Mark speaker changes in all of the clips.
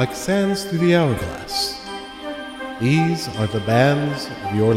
Speaker 1: like sands through the hourglass. These are the bands of your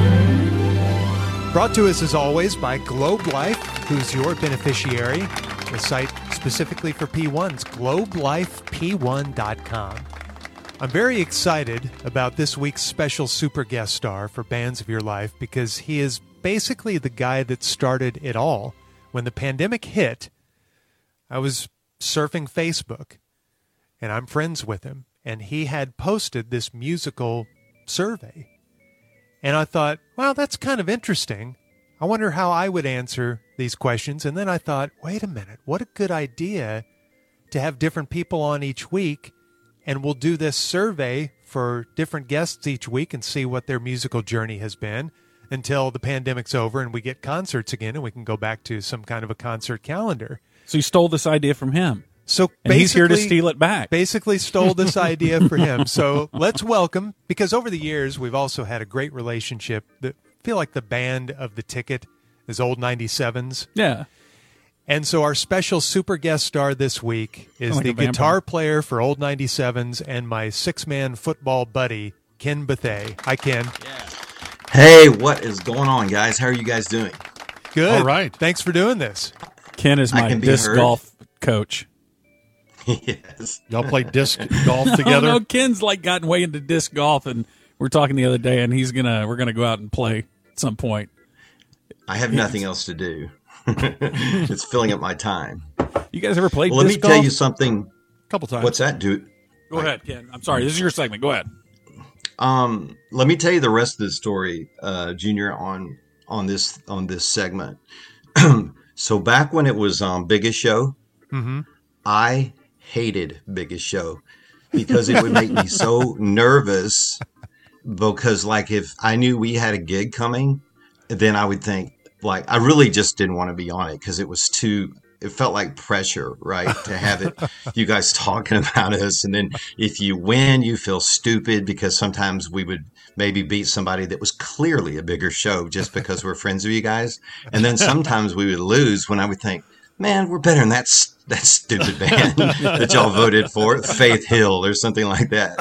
Speaker 1: life.
Speaker 2: Brought to us, as always, by Globe Life, who's your beneficiary. The site specifically for P1's globelifep1.com. I'm very excited about this week's special super guest star for Bands of Your Life because he is basically the guy that started it all. When the pandemic hit, I was surfing Facebook, and I'm friends with him, and he had posted this musical survey. And I thought, well, that's kind of interesting. I wonder how I would answer these questions. And then I thought, wait a minute, what a good idea to have different people on each week, and we'll do this survey for different guests each week and see what their musical journey has been until the pandemic's over and we get concerts again and we can go back to some kind of a concert calendar.
Speaker 3: So you stole this idea from him.
Speaker 2: So
Speaker 3: and he's here to steal it back.
Speaker 2: Basically stole this idea for him. So let's welcome, because over the years we've also had a great relationship. I feel like the band of the ticket is Old 97s.
Speaker 3: Yeah.
Speaker 2: And so our special super guest star this week is the guitar player for Old 97s and my six-man football buddy, Ken Bethea. Hi, Ken.
Speaker 4: Yeah. Hey, what is going on, guys? How are you guys doing?
Speaker 2: Good.
Speaker 1: All right.
Speaker 2: Thanks for doing this.
Speaker 3: Ken is my disc golf coach.
Speaker 4: Yes.
Speaker 1: Y'all play disc golf together?
Speaker 3: Oh, no, Ken's gotten way into disc golf, and we're talking the other day, and we're gonna go out and play at some point.
Speaker 4: I have nothing else to do. It's filling up my time.
Speaker 3: You guys ever played
Speaker 4: disc golf? Let me tell you something.
Speaker 3: A couple times.
Speaker 4: What's that, dude?
Speaker 3: Go ahead, Ken. I'm sorry. This is your segment. Go ahead.
Speaker 4: Let me tell you the rest of the story, Junior, on this segment. So back when it was Biggest Show, I hated Biggest Show because it would make me so nervous. Because if I knew we had a gig coming, then I would think I really just didn't want to be on it because it was it felt like pressure, right? To have it, you guys talking about us. And then if you win, you feel stupid because sometimes we would maybe beat somebody that was clearly a bigger show just because we're friends with you guys. And then sometimes we would lose when I would think, man, we're better than that stupid band that y'all voted for, Faith Hill or something like that.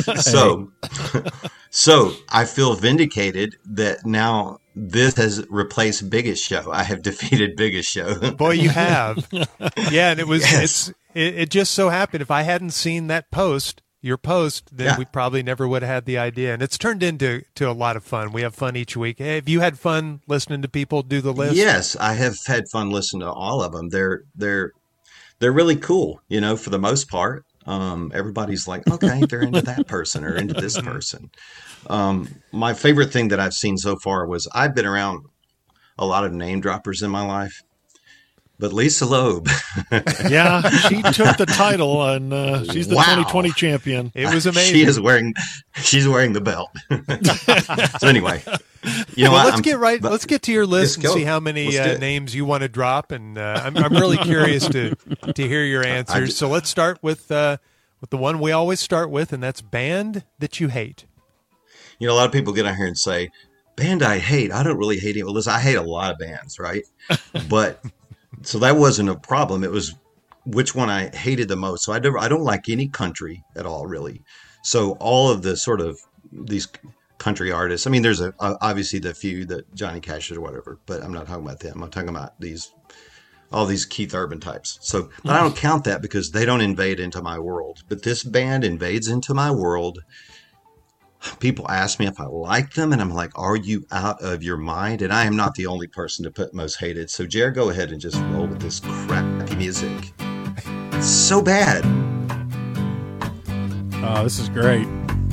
Speaker 4: So I feel vindicated that now this has replaced Biggest Show. I have defeated Biggest Show.
Speaker 2: Boy, you have. Yeah, and
Speaker 4: Yes.
Speaker 2: it just so happened if I hadn't seen that your post, then we probably never would have had the idea. And it's turned into a lot of fun. We have fun each week. Hey, have you had fun listening to people do the list?
Speaker 4: Yes, I have had fun listening to all of them. They're really cool, for the most part. Everybody's like, okay, they're into that person or into this person. My favorite thing that I've seen so far was I've been around a lot of name droppers in my life, but Lisa Loeb.
Speaker 1: Yeah, she took the title, and she's the 2020 champion.
Speaker 2: It was amazing.
Speaker 4: She's wearing the belt. So anyway,
Speaker 2: let's get to your list and see how many names you want to drop, and I'm really curious to hear your answers. So let's start with the one we always start with, and that's band that you hate.
Speaker 4: A lot of people get on here and say, band I hate. I don't really hate it. Well, listen, I hate a lot of bands, right? But so that wasn't a problem. It was which one I hated the most. So I don't like any country at all, really. So all of the sort of these country artists, I mean, there's obviously the few that Johnny Cash or whatever, but I'm not talking about them. I'm talking about all these Keith Urban types. So but I don't count that because they don't invade into my world. But this band invades into my world. People ask me if I like them, and I'm like, are you out of your mind? And I am not the only person to put most hated. So, Jared, go ahead and just roll with this crappy music. It's so bad.
Speaker 3: Oh, this is great.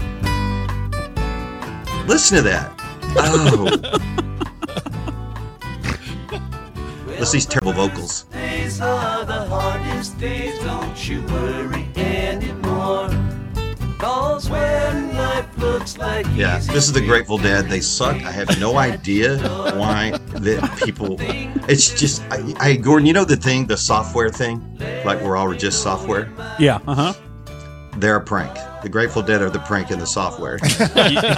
Speaker 4: Listen to that. Oh. Listen to these terrible vocals.
Speaker 5: Days are the hardest days, don't you worry anymore.
Speaker 4: Yeah, this is the Grateful Dead. They suck. I have no idea why that people. It's just, Gordon, the software thing, like we're all just software.
Speaker 3: Yeah.
Speaker 4: They're a prank. The Grateful Dead are the prank in the software.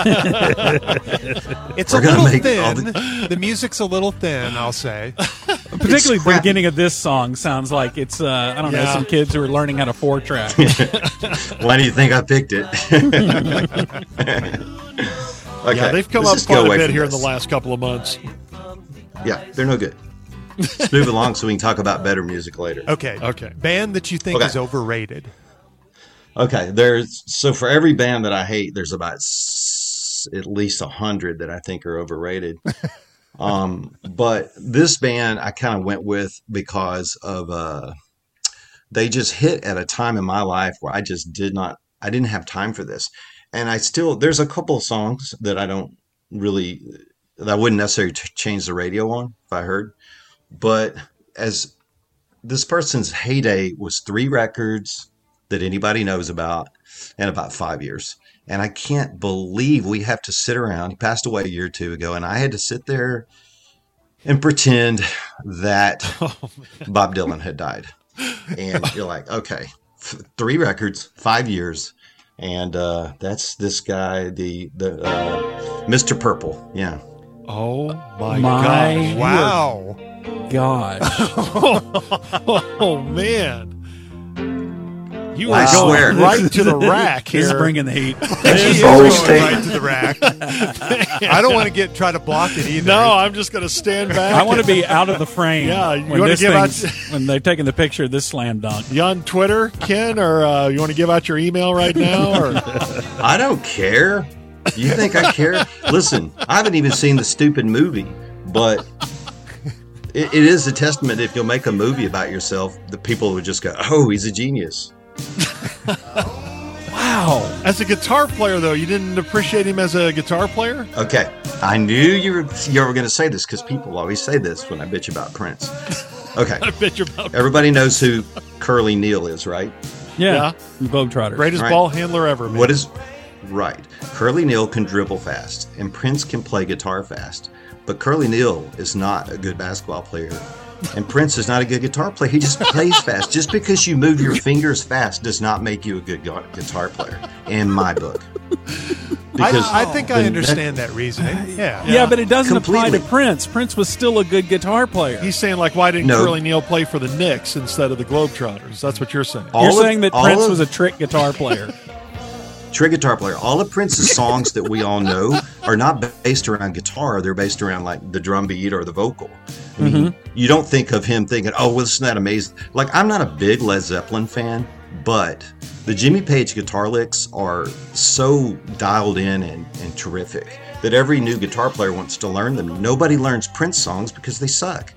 Speaker 2: It's a little thin. The music's a little thin, I'll say.
Speaker 3: Particularly the
Speaker 4: crappy.
Speaker 3: beginning of this song sounds like it's I don't know, some kids who are learning how to 4-track.
Speaker 4: Why do you think I picked it? Okay,
Speaker 6: Yeah, they've come
Speaker 4: let's
Speaker 6: up
Speaker 4: just go
Speaker 6: quite a
Speaker 4: away
Speaker 6: bit
Speaker 4: from
Speaker 6: here in
Speaker 4: this.
Speaker 6: the last couple of months.
Speaker 4: Yeah, they're no good. Let's move along so we can talk about better music later.
Speaker 2: Okay.
Speaker 6: Okay.
Speaker 2: Band that you think
Speaker 4: Okay.
Speaker 2: is overrated.
Speaker 4: Okay, so for every band that I hate, there's about at least 100 that I think are overrated. But this band I kind of went with because of they just hit at a time in my life where I didn't have time for this. And there's a couple of songs that I wouldn't necessarily change the radio on if I heard. But as this person's heyday was 3 records that anybody knows about in about 5 years. And I can't believe we have to sit around. He passed away a year or 2 ago, and I had to sit there and pretend that Bob Dylan had died. And you're like, okay, 3 records, 5 years. And that's this guy, the Mr. Purple. Yeah.
Speaker 6: Oh my
Speaker 3: My-
Speaker 6: gosh!
Speaker 2: Wow.
Speaker 3: Gosh.
Speaker 6: Oh man! You
Speaker 4: I
Speaker 6: are going
Speaker 4: swear.
Speaker 6: right to the rack
Speaker 3: He's
Speaker 6: here.
Speaker 3: bringing the heat.
Speaker 2: He is
Speaker 7: bold
Speaker 2: going
Speaker 7: statement.
Speaker 2: right to the rack. I don't want to try to block it either.
Speaker 6: No, I'm just going to stand back.
Speaker 3: I want to be out of the frame.
Speaker 6: Yeah, you
Speaker 3: when
Speaker 6: wanna
Speaker 3: this
Speaker 6: give out-
Speaker 3: thing's- when they've taken the picture of this slam dunk.
Speaker 6: You on Twitter, Ken, or you want to give out your email right now? Or
Speaker 4: I don't care. You think I care? Listen, I haven't even seen the stupid movie, but it is a testament. If you'll make a movie about yourself, the people would just go, "Oh, he's a genius."
Speaker 3: Wow.
Speaker 6: as a guitar player, though, you didn't appreciate him as a guitar player?
Speaker 4: Okay, I knew you were going to say this because people always say this when I bitch about Prince. Okay,
Speaker 6: I bet you're about
Speaker 4: everybody knows who Curly Neal is, right?
Speaker 3: Yeah. Globetrotters.
Speaker 6: greatest
Speaker 4: Right.
Speaker 6: ball handler ever, man.
Speaker 4: What is right? Curly Neal can dribble fast, and Prince can play guitar fast. But Curly Neal is not a good basketball player, and Prince is not a good guitar player. He just plays fast. Just because you move your fingers fast does not make you a good guitar player, in my book.
Speaker 2: I think I
Speaker 4: the-
Speaker 2: understand that reasoning. Yeah.
Speaker 3: Yeah, but it doesn't apply
Speaker 4: Completely.
Speaker 3: to Prince. Prince was still a good guitar player.
Speaker 6: He's saying, like, why didn't
Speaker 4: No.
Speaker 6: Curly Neal play for the Knicks instead of the Globetrotters? That's what you're saying.
Speaker 3: You're saying that Prince was a trick guitar player.
Speaker 4: trick guitar player. All of Prince's songs that we all know are not based around guitar. They're based around like the drum beat or the vocal. I mean, you don't think of him thinking, "Oh, well, isn't that amazing?" Like, I'm not a big Led Zeppelin fan, but the Jimmy Page guitar licks are so dialed in and terrific that every new guitar player wants to learn them. Nobody learns Prince songs because they suck.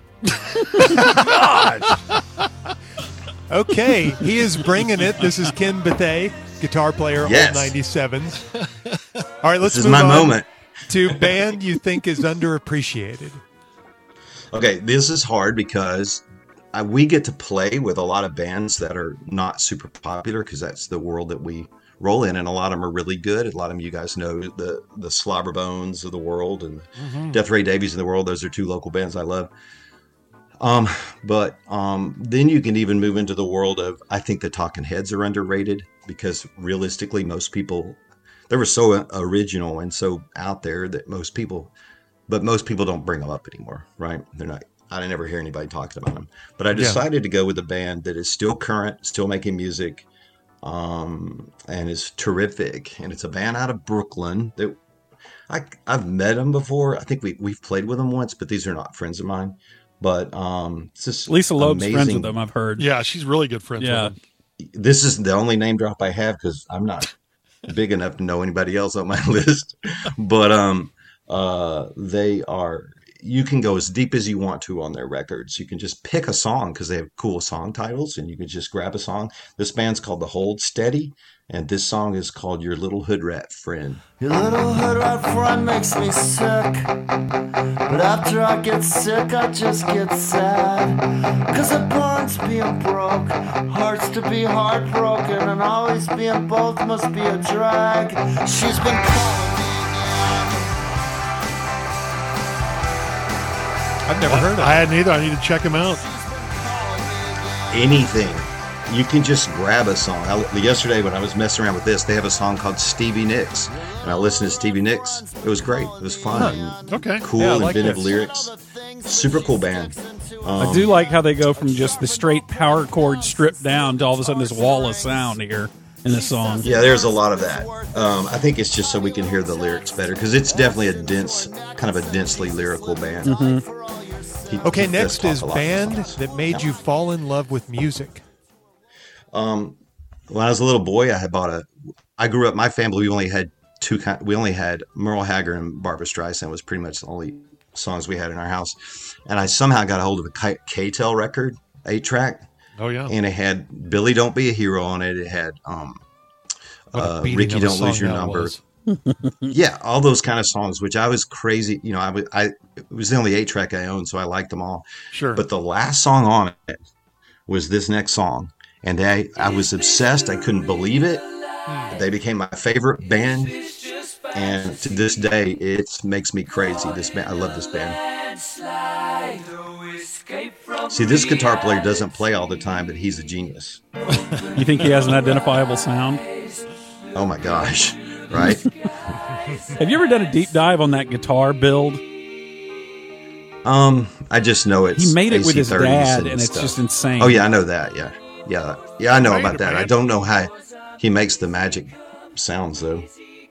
Speaker 2: Okay, he is bringing it. This is Ken Bethea, guitar player,
Speaker 4: Yes.
Speaker 2: Old 97s. All right, let's
Speaker 4: This is
Speaker 2: move
Speaker 4: my
Speaker 2: on
Speaker 4: moment.
Speaker 2: to band you think is underappreciated.
Speaker 4: Okay, this is hard because we get to play with a lot of bands that are not super popular because that's the world that we roll in, and a lot of them are really good. A lot of them, you guys know, the Slobber Bones of the world and Death Ray Davies of the world. Those are 2 local bands I love. But then you can even move into the world of, I think the Talking Heads are underrated because realistically, most people, they were so original and so out there that most people don't bring them up anymore, right? They're not, I never hear anybody talking about them. But I decided to go with a band that is still current, still making music, and is terrific. And it's a band out of Brooklyn that I've met them before. I think we've played with them once, but these are not friends of mine. But it's just
Speaker 3: Lisa Loeb's
Speaker 4: amazing.
Speaker 3: friends with them, I've heard.
Speaker 6: Yeah, she's really good friends
Speaker 3: Yeah.
Speaker 6: with him.
Speaker 4: This is the only name drop I have because I'm not big enough to know anybody else on my list. But they are. You can go as deep as you want to on their records. You can just pick a song because they have cool song titles, and you can just grab a song. This band's called The Hold Steady, and this song is called Your Little Hood Rat Friend.
Speaker 7: Your little hood rat friend makes me sick. But after I get sick, I just get sad. Cause it burns being broke, hurts to be heartbroken, and always being both must be a drag. She's been calling me.
Speaker 2: I've never heard of
Speaker 6: I hadn't either. I need to check him out.
Speaker 4: Anything. You can just grab a song. Yesterday when I was messing around with this, they have a song called Stevie Nicks. And I listened to Stevie Nicks. It was great. It was fun.
Speaker 6: Okay.
Speaker 4: Cool,
Speaker 2: Yeah, I like
Speaker 4: inventive
Speaker 2: this.
Speaker 4: lyrics. Super cool band.
Speaker 3: I do like how they go from just the straight power chord stripped down to all of a sudden this wall of sound here in the song.
Speaker 4: Yeah, there's a lot of that. I think it's just so we can hear the lyrics better because it's definitely a dense, kind of a densely lyrical band.
Speaker 2: Okay, next is band that made you fall in love with music.
Speaker 4: When I was a little boy, I grew up. My family, we only had Merle Haggard and Barbra Streisand was pretty much the only songs we had in our house. And I somehow got a hold of a K-Tel record, 8-track.
Speaker 6: Oh yeah.
Speaker 4: And it had Billy Don't Be a Hero on it. It had Ricky Don't Lose Your Number. Yeah, all those kind of songs, which I was crazy. You know, it was the only 8-track I owned, so I liked them all.
Speaker 6: Sure.
Speaker 4: But the last song on it was this next song. And I was obsessed. I couldn't believe it. They became my favorite band. And to this day, it makes me crazy. This band, I love this band. See, this guitar player doesn't play all the time, but he's a genius.
Speaker 3: You think he has an identifiable sound?
Speaker 4: Oh my gosh, right?
Speaker 3: Have you ever done a deep dive on that guitar build?
Speaker 4: I just know it's
Speaker 3: He made it with his
Speaker 4: AC30s
Speaker 3: dad, and it's
Speaker 4: stuff.
Speaker 3: just insane.
Speaker 4: Oh yeah, I know that. Yeah, I know about that. I don't know how he makes the magic sounds though.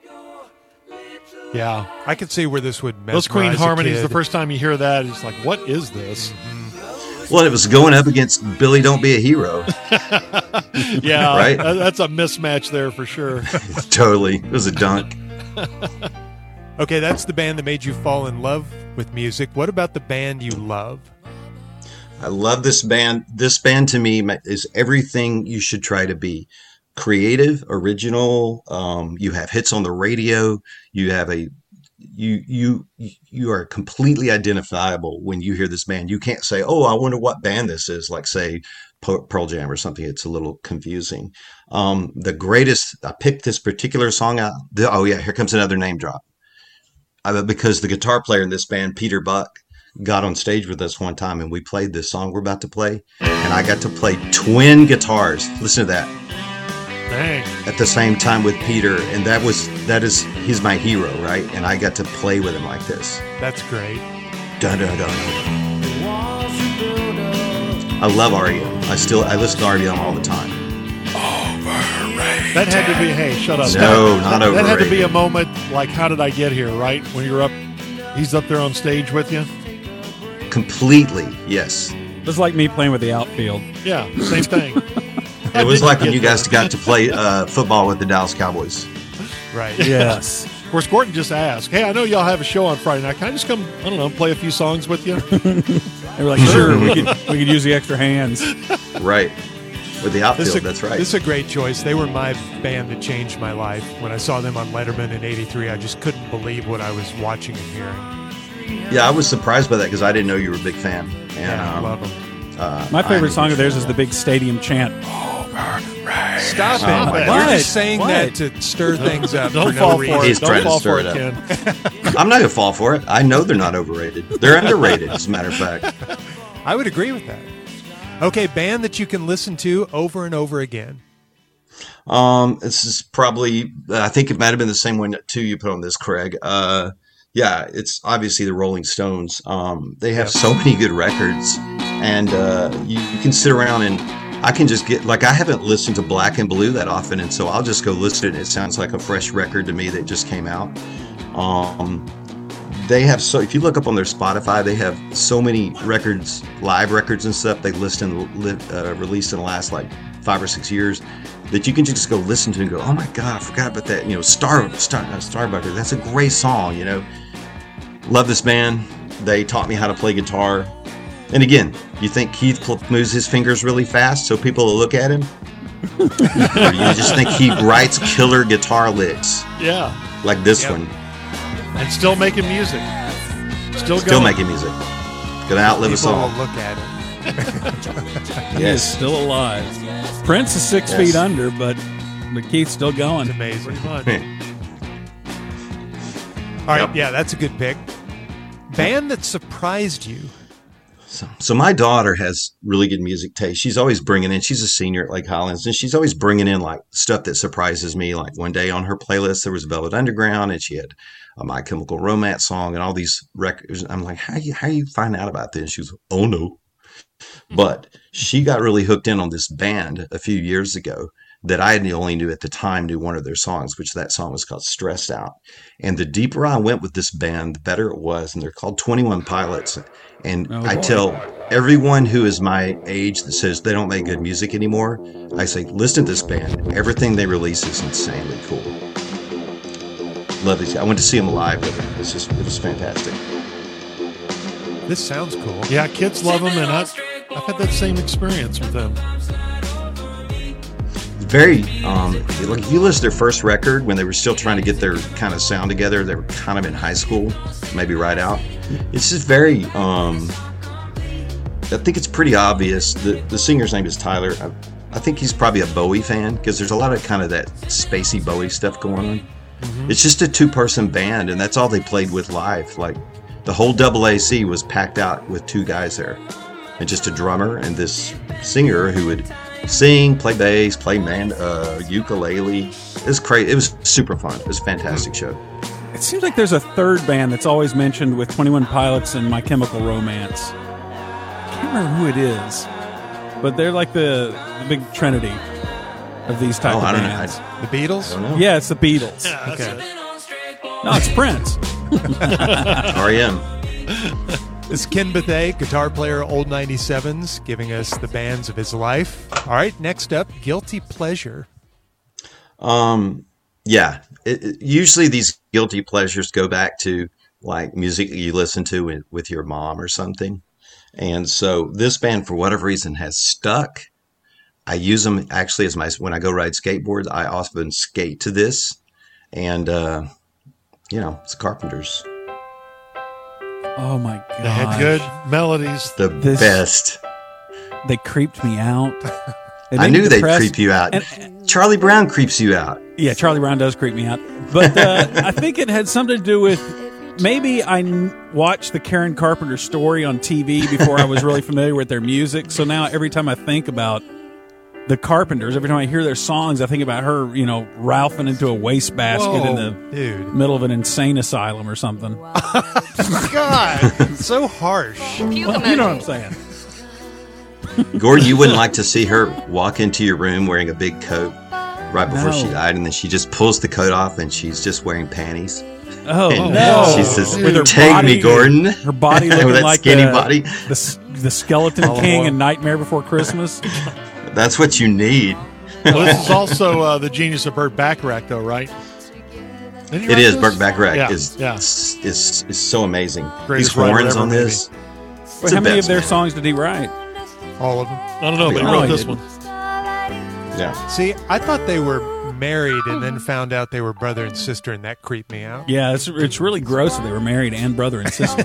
Speaker 6: Yeah.
Speaker 2: I could see where this would mesmerize
Speaker 6: Those Queen
Speaker 2: a
Speaker 6: harmonies,
Speaker 2: kid.
Speaker 6: the first time you hear that, it's like, what is this?
Speaker 4: Well, it was going up against Billy Don't Be a Hero.
Speaker 6: Yeah.
Speaker 4: Right?
Speaker 6: That's a mismatch there for sure.
Speaker 4: Totally. It was a dunk.
Speaker 2: Okay, that's the band that made you fall in love with music. What about the band you love?
Speaker 4: I love this band. This band to me is everything you should try to be. Creative, original. You have hits on the radio. You have you are completely identifiable when you hear this band. You can't say, "Oh, I wonder what band this is." Like say Pearl Jam or something. It's a little confusing. The greatest. I picked this particular song out. Oh yeah, here comes another name drop. Because the guitar player in this band, Peter Buck, got on stage with us one time and we played this song we're about to play, and I got to play twin guitars. Listen to that.
Speaker 6: Dang.
Speaker 4: At the same time with Peter, and he's my hero, right? And I got to play with him like this.
Speaker 2: That's great.
Speaker 4: Dun dun dun. I love REM. I listen to REM all the time.
Speaker 6: That had to be, hey, shut up.
Speaker 4: No, not
Speaker 6: That had to
Speaker 4: overrated.
Speaker 6: be a moment like, how did I get here, right? When you're up, he's up there on stage with you.
Speaker 4: Completely, yes.
Speaker 3: It was like me playing with the outfield.
Speaker 6: Yeah, same thing.
Speaker 4: It was like when you guys got to play football with the Dallas Cowboys.
Speaker 2: Right.
Speaker 3: Yes.
Speaker 6: Of course, Gordon just asked, hey, I know y'all have a show on Friday night. Can I just come, I don't know, play a few songs with you?
Speaker 3: They were like, sure, we could use the extra hands.
Speaker 4: Right. With the outfield, that's right.
Speaker 2: This is a great choice. They were my band that changed my life. When I saw them on Letterman in '83, I just couldn't believe what I was watching and hearing.
Speaker 4: Yeah, I was surprised by that because I didn't know you were a big fan. And,
Speaker 2: Yeah, I love them.
Speaker 3: My favorite song of theirs is the big stadium chant.
Speaker 2: Stop it.
Speaker 4: my
Speaker 2: You're
Speaker 3: God.
Speaker 2: just saying
Speaker 3: What?
Speaker 2: that to stir things up
Speaker 6: Don't
Speaker 2: for
Speaker 6: fall
Speaker 2: no
Speaker 6: for
Speaker 2: reason.
Speaker 6: it.
Speaker 4: He's
Speaker 6: Don't
Speaker 4: trying to
Speaker 6: fall
Speaker 4: stir
Speaker 6: for
Speaker 4: it
Speaker 6: it,
Speaker 4: up.
Speaker 6: Ken.
Speaker 4: I'm not going to fall for it. I know they're not overrated. They're underrated, as a matter of fact.
Speaker 2: I would agree with that. Okay, band that you can listen to over and over again.
Speaker 4: This is probably, I think it might have been the same one too you put on this, Craig. Yeah, it's obviously the Rolling Stones. They have so many good records, and you can sit around and I can just get, like, I haven't listened to Black and Blue that often, and so I'll just go listen to it. It sounds like a fresh record to me that just came out. They have if you look up on their Spotify, they have so many records, live records and stuff they released in the last like 5 or 6 years that you can just go listen to and go, oh my God, I forgot about that. You know, Starbucker, that's a great song, you know. Love this band. They taught me how to play guitar. And again, you think Keith moves his fingers really fast so people will look at him? Or you just think he writes killer guitar licks
Speaker 6: Yeah.
Speaker 4: like this one?
Speaker 6: And still making music. Still
Speaker 4: Still
Speaker 6: going.
Speaker 4: making music. Gonna outlive us
Speaker 2: People
Speaker 4: all.
Speaker 2: will look at it.
Speaker 3: He is still alive. Prince is 6 feet under, but Keith's still going.
Speaker 2: It's amazing.
Speaker 6: Pretty much.
Speaker 2: All right, yeah, that's a good pick. Band that surprised you.
Speaker 4: So my daughter has really good music taste. She's always bringing in, she's a senior at Lake Highlands, and she's always bringing in like stuff that surprises me. Like one day on her playlist, there was Velvet Underground, and she had a My Chemical Romance song and all these records. I'm like, how you find out about this? She was, oh no. But she got really hooked in on this band a few years ago that I only knew at the time, knew one of their songs, which that song was called Stressed Out. And the deeper I went with this band, the better it was. And they're called 21 Pilots. And I tell everyone who is my age that says they don't make good music anymore, I say, listen to this band. Everything they release is insanely cool. Love these guys. I went to see them live with them. It was fantastic.
Speaker 2: This sounds cool.
Speaker 6: Yeah, kids love them, and I've had that same experience with them.
Speaker 4: Very, like if you listen to their first record when they were still trying to get their kind of sound together, they were kind of in high school, maybe right out. It's just very, I think it's pretty obvious. The singer's name is Tyler. I think he's probably a Bowie fan because there's a lot of kind of that spacey Bowie stuff going on. Mm-hmm. It's just a 2-person band, and that's all they played with live. Like the whole AAC was packed out with 2 guys there, and just a drummer and this singer who would sing, play bass, play ukulele. It was crazy. It was super fun. It was a fantastic show.
Speaker 3: It seems like there's a third band that's always mentioned with 21 Pilots and My Chemical Romance. I can't remember who it is, but they're like the big trinity of these type of bands.
Speaker 2: The Beatles?
Speaker 4: I don't know.
Speaker 3: Yeah, it's the Beatles.
Speaker 6: Yeah,
Speaker 2: Okay.
Speaker 3: No, it's Prince.
Speaker 4: R.E.M.
Speaker 2: This is Ken Bethea, guitar player, Old 97s, giving us the bands of his life. All right, next up, Guilty Pleasure.
Speaker 4: Yeah. Usually these guilty pleasures go back to like music you listen to with your mom or something. And so this band, for whatever reason, has stuck. I use them actually as when I go ride skateboards, I often skate to this. And, it's Carpenters.
Speaker 3: Oh my god!
Speaker 6: They had good melodies.
Speaker 4: The best.
Speaker 3: They creeped me out.
Speaker 4: I knew they'd creep you out. Charlie Brown creeps you out.
Speaker 3: Yeah, Charlie Brown does creep me out. But I think it had something to do with maybe I watched the Karen Carpenter Story on TV before I was really familiar with their music. So now every time I think about the Carpenters, every time I hear their songs, I think about her, ralphing into a wastebasket in the middle of an insane asylum or something.
Speaker 2: God, so harsh.
Speaker 3: Well, you know what I'm saying.
Speaker 4: Gordon, you wouldn't like to see her walk into your room wearing a big coat right before she died, and then she just pulls the coat off and she's just wearing panties.
Speaker 3: Oh,
Speaker 4: and
Speaker 3: no.
Speaker 4: She says,
Speaker 3: With her
Speaker 4: "Take
Speaker 3: body,
Speaker 4: me, Gordon."
Speaker 3: Her body looking
Speaker 4: with that
Speaker 3: like
Speaker 4: skinny body.
Speaker 3: The Skeleton King in Nightmare Before Christmas.
Speaker 4: That's what you need.
Speaker 6: Well, this is also the genius of Burt Bacharach, though, right?
Speaker 4: It is. Burt Bacharach is so amazing.
Speaker 6: Greatest
Speaker 4: These horns
Speaker 6: writer
Speaker 4: on
Speaker 6: ever,
Speaker 4: this.
Speaker 3: How many of their songs did he write?
Speaker 2: All of them.
Speaker 6: I don't know, but he wrote this one.
Speaker 4: Yeah.
Speaker 2: See, I thought they were married and then found out they were brother and sister, and that creeped me out.
Speaker 3: Yeah, it's really gross that they were married and brother and sister.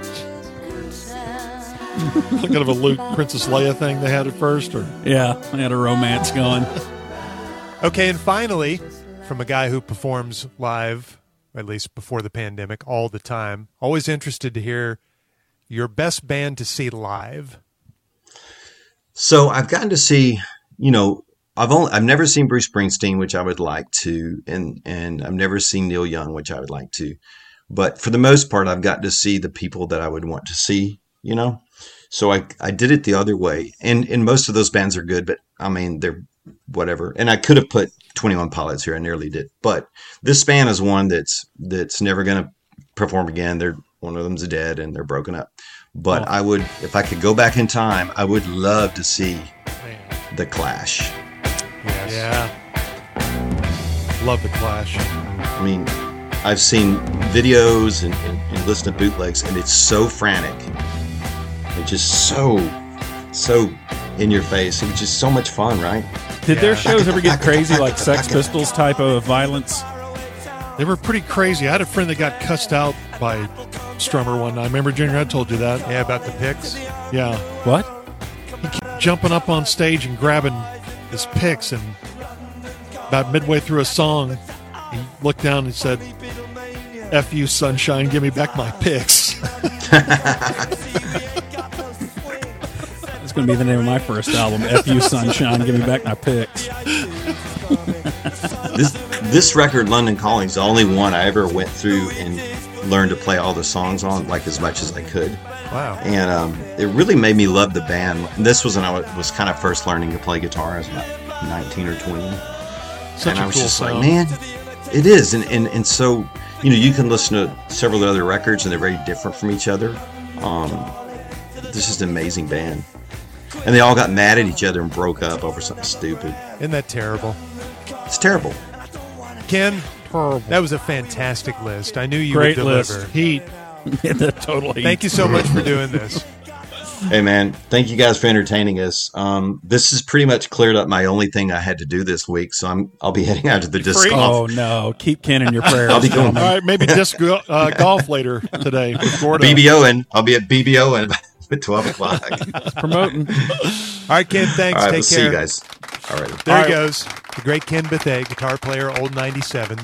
Speaker 6: Kind of a Luke Princess Leia thing they had at first, or
Speaker 3: yeah, they had a romance going.
Speaker 2: Okay, and finally, from a guy who performs live, at least before the pandemic, all the time, always interested to hear your best band to see live.
Speaker 4: So I've gotten to see, I've never seen Bruce Springsteen, which I would like to, and I've never seen Neil Young, which I would like to. But for the most part, I've gotten to see the people that I would want to see, So I did it the other way. And most of those bands are good, but I mean, they're whatever. And I could have put 21 Pilots here. I nearly did. But this band is one that's never going to perform again. One of them's dead and they're broken up. But I would, if I could go back in time, I would love to see The Clash.
Speaker 2: Yes.
Speaker 6: yeah, love the Clash.
Speaker 4: I mean, I've seen videos and listened to bootlegs, and it's so frantic. It's just so in your face. It was just so much fun, right?
Speaker 3: Did their shows ever get crazy, like Sex Pistols type of violence?
Speaker 6: They were pretty crazy. I had a friend that got cussed out by Strummer one night. Remember, Junior, I told you that.
Speaker 2: Yeah, about the picks.
Speaker 6: Yeah.
Speaker 3: What?
Speaker 6: He kept jumping up on stage and grabbing his picks, and about midway through a song, he looked down and said, "F you, sunshine, give me back my picks."
Speaker 3: That's going to be the name of my first album, F You Sunshine, Give Me Back My Picks.
Speaker 4: This record, London Calling, is the only one I ever went through and learned to play all the songs on, like as much as I could.
Speaker 2: Wow.
Speaker 4: And it really made me love the band. And this was when I was kind of first learning to play guitar. I was about 19 or 20.
Speaker 6: Such
Speaker 4: And
Speaker 6: a
Speaker 4: I was
Speaker 6: cool
Speaker 4: just
Speaker 6: sound.
Speaker 4: like, man, it is. And so, you can listen to several other records and they're very different from each other. This is an amazing band. And they all got mad at each other and broke up over something stupid.
Speaker 2: Isn't that terrible?
Speaker 4: It's terrible.
Speaker 2: Ken, that was a fantastic list. I knew you
Speaker 3: Great
Speaker 2: would
Speaker 3: list.
Speaker 2: deliver.
Speaker 6: Heat.
Speaker 3: Totally.
Speaker 2: Thank you so much for doing this.
Speaker 4: Hey, man, thank you guys for entertaining us. This has pretty much cleared up my only thing I had to do this week, so I'll be heading out to the disc
Speaker 3: Oh
Speaker 4: golf.
Speaker 3: no! Keep Ken in your prayers.
Speaker 4: I'll be going
Speaker 6: All right, maybe disc golf later today with Gordo.
Speaker 4: BBOing. I'll be at BBOing at 12 o'clock.
Speaker 3: promoting.
Speaker 2: All right, Ken, thanks.
Speaker 4: All right,
Speaker 2: Take
Speaker 4: we'll see
Speaker 2: care.
Speaker 4: you guys. All right.
Speaker 2: There he goes. The great Ken Bethea, guitar player, old 97.